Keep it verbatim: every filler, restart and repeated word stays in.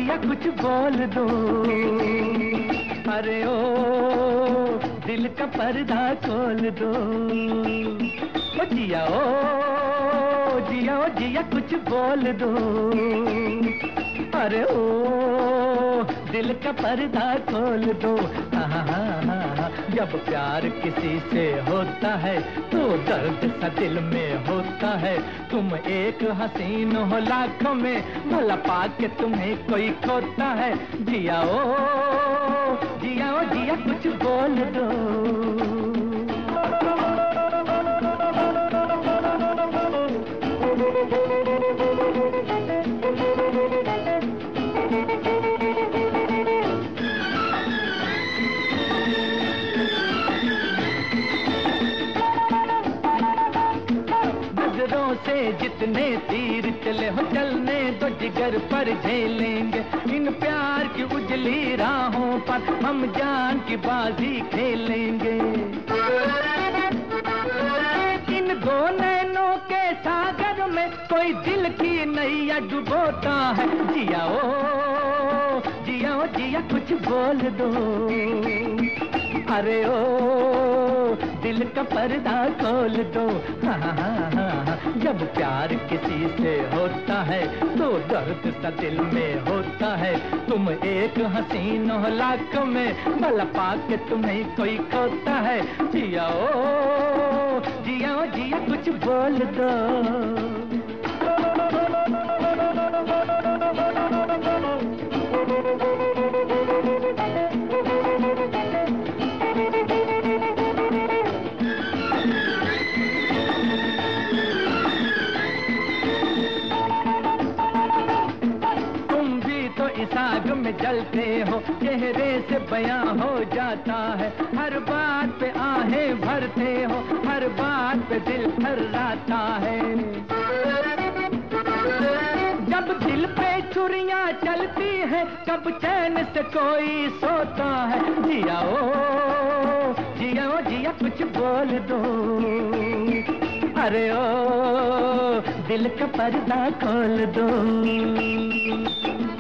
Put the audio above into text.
जिया कुछ बोल दो। अरे ओ दिल का पर्दा खोल दो। ओ जिया ओ जिया ओ जिया कुछ बोल दो। अरे ओ दिल का पर्दा खोल दो। हाँ हाँ हाँ, जब प्यार किसी से होता है तो दर्द सा दिल में होता है। तुम एक हसीन हो लाखों में, भला पाके तुम्हें कोई खोता है। जिया ओ जिया ओ जिया कुछ बोल दो। से जितने तीर चले हो चलने तो जिगर पर झेलेंगे। इन प्यार की उजली राहों पर हम जान की बाजी खेलेंगे। इन दो नैनों के सागर में कोई दिल की नैया डुबोता है। जिया ओ जिया ओ जिया कुछ बोल दो। अरे ओ दिल का पर्दा खोल दो। हाँ हाँ हाँ, जब प्यार किसी से होता है तो दर्द सा दिल में होता है। तुम एक हसीन हो लाखों में, भला पाके तुम्हें कोई खोता है। जिया ओ जिया ओ जिया कुछ बोल दो। इस आग में जलते हो, चेहरे से बयां हो जाता है। हर बात पे आहें भरते हो, हर बात पे दिल थर्राता है। जब दिल पे छुरियां चलती है, कब चैन से कोई सोता है। जिया ओ जिया ओ जिया कुछ बोल दो। अरे ओ दिल का पर्दा खोल दो।